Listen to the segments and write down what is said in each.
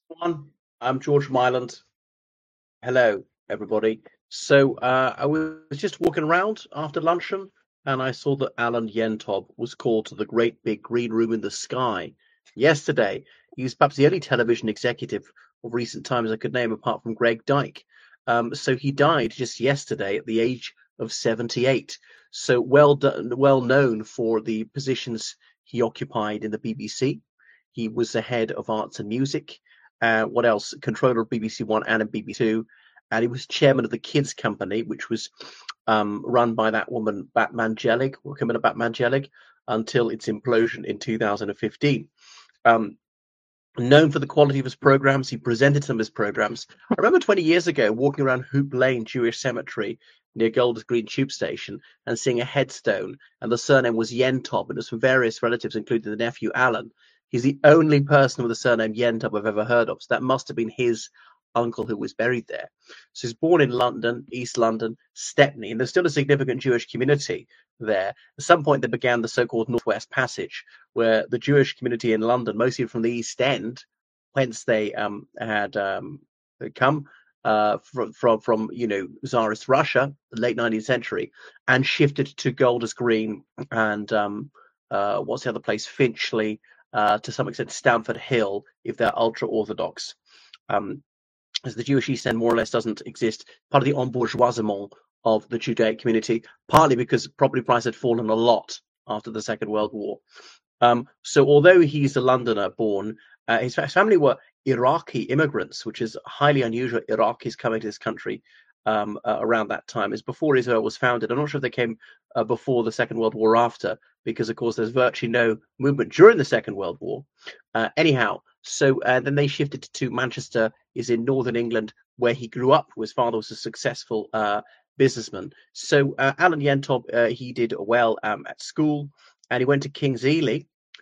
Everyone. I'm George Myland. Hello, everybody. I was just walking around after luncheon, and I saw that Alan Yentob was called to the great big green room in the sky yesterday. He's perhaps the only television executive of recent times I could name, apart from Greg Dyke. So he died just yesterday at the age of 78. So well known for the positions he occupied in the BBC. He was the head of arts and music. What else? Controller of BBC One and BBC Two, and he was chairman of the Kids Company, which was run by that woman Batman Jelig, Camilla Batman Jelig, until its implosion in 2015. Um, Known for the quality of his programs, he presented some of his programs. I remember 20 years ago walking around Hoop Lane Jewish Cemetery near Golders Green Tube Station and seeing a headstone, and the surname was Yentob, and it was from various relatives, including the nephew Alan. He's the only person with the surname Yentob I've ever heard of, so that must have been his uncle who was buried there. So he's born in London, East London, Stepney, and there's still a significant Jewish community there. At some point, they began the so-called Northwest Passage, where the Jewish community in London, mostly from the East End, whence they had come from Tsarist Russia, the late 19th century, and shifted to Golders Green and what's the other place, Finchley, to some extent Stamford Hill, if they're ultra orthodox. Um, as the Jewish East End more or less doesn't exist, part of the embourgeoisement of the Judaic community, partly because property prices had fallen a lot after the Second World War. So although he's a Londoner born, his family were Iraqi immigrants, which is highly unusual. Iraqis coming to this country around that time. Is before Israel was founded. I'm not sure if they came before the Second World War or after, because of course there's virtually no movement during the Second World War. Anyhow, so then they shifted to Manchester, is in northern England, where he grew up. His father was a successful businessman. So Alan Yentob, he did well at school, and he went to King's Ely,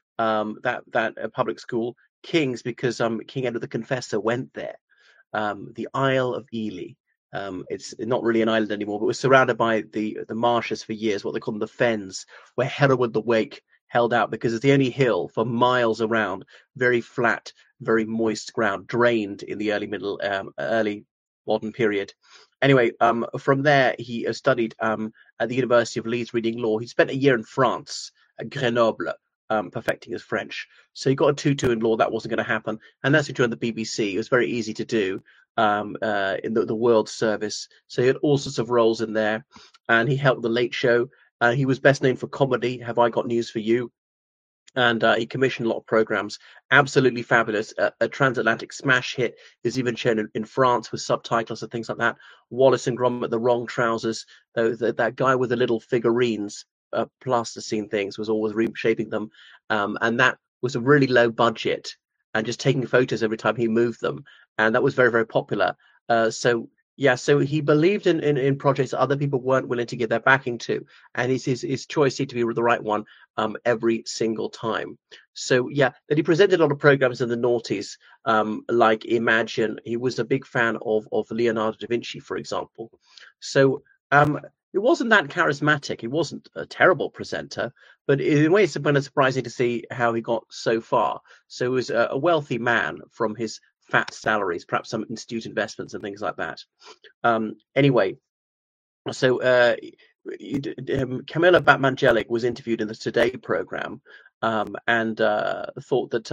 that public school, King's, because King Edward the Confessor went there. The Isle of Ely. It's not really an island anymore, but was surrounded by the marshes for years, what they call them the Fens, where Hereward the Wake held out, because it's the only hill for miles around, very flat, very moist ground, drained in the early modern period. Anyway, from there he studied at the University of Leeds, reading law. He spent a year in France at Grenoble, perfecting his French. So he got a 2-2 in law. That wasn't going to happen, and that's he joined the BBC. It was very easy to do in the World Service. So he had all sorts of roles in there, and he helped the Late Show. He was best known for comedy. Have I Got News for You? And he commissioned a lot of programs. Absolutely fabulous. A transatlantic smash hit is even shown in France with subtitles and things like that. Wallace and Gromit, The Wrong Trousers. That guy with the little figurines, plasticine things, was always reshaping them. And that was a really low budget and just taking photos every time he moved them. And that was very, very popular. So he believed in projects that other people weren't willing to give their backing to, and his choice seemed to be the right one every single time. So yeah, that he presented a lot of programs in the noughties, like Imagine. He was a big fan of Leonardo da Vinci, for example. So it wasn't that charismatic. He wasn't a terrible presenter, but in a way, it's kind of surprising to see how he got so far. So he was a wealthy man from his fat salaries, perhaps some institute investments and things like that. Anyway, so Camilla Batman Jelic was interviewed in the Today program, and thought that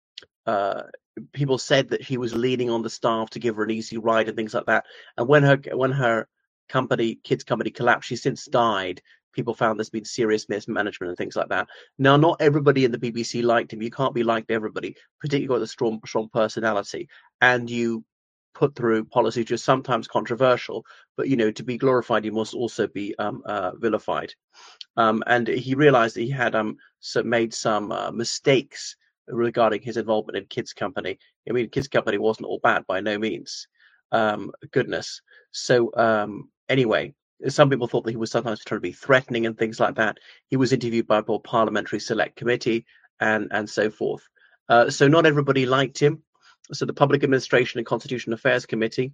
people said that she was leaning on the staff to give her an easy ride and things like that. And when her kids company collapsed, she's since died. People found there's been serious mismanagement and things like that. Now, not everybody in the BBC liked him. You can't be liked by everybody, particularly with a strong personality, and you put through policies which are sometimes controversial. But to be glorified, you must also be vilified. And he realized that he had made some mistakes regarding his involvement in Kids Company. I mean, Kids Company wasn't all bad by no means. Goodness. So anyway, some people thought that he was sometimes trying to be threatening and things like that. He was interviewed by a parliamentary select committee and so forth. So not everybody liked him. So the Public Administration and Constitutional Affairs Committee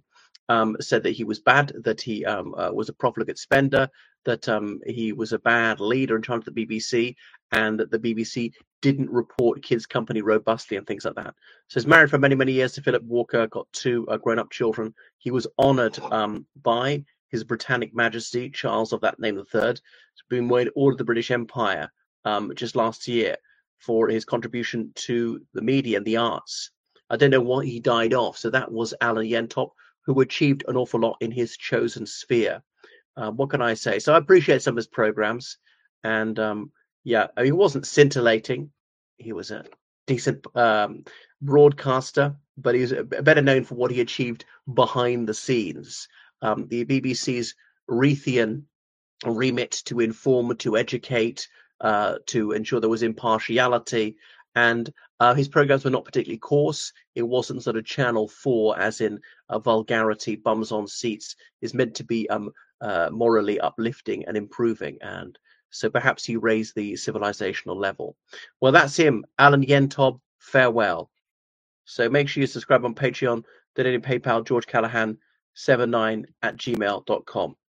said that he was bad, that he was a profligate spender, that he was a bad leader in charge of the BBC, and that the BBC didn't report Kids Company robustly and things like that. So he's married for many, many years to Philip Walker, got two grown-up children. He was honoured by His Britannic Majesty Charles of that name III, being made Order of the British Empire just last year for his contribution to the media and the arts. I don't know what he died of. So that was Alan Yentop, who achieved an awful lot in his chosen sphere. What can I say? So I appreciate some of his programs, and yeah, he wasn't scintillating. He was a decent broadcaster, but he's better known for what he achieved behind the scenes. The BBC's Raytheon remit to inform, to educate, to ensure there was impartiality, and his programs were not particularly coarse. It wasn't sort of Channel 4, as in vulgarity, bums on seats. Is meant to be morally uplifting and improving, and so perhaps he raised the civilizational level. Well, that's him, Alan Yentob. Farewell. So make sure you subscribe on Patreon, donate in PayPal, George Callahan 79 @gmail.com.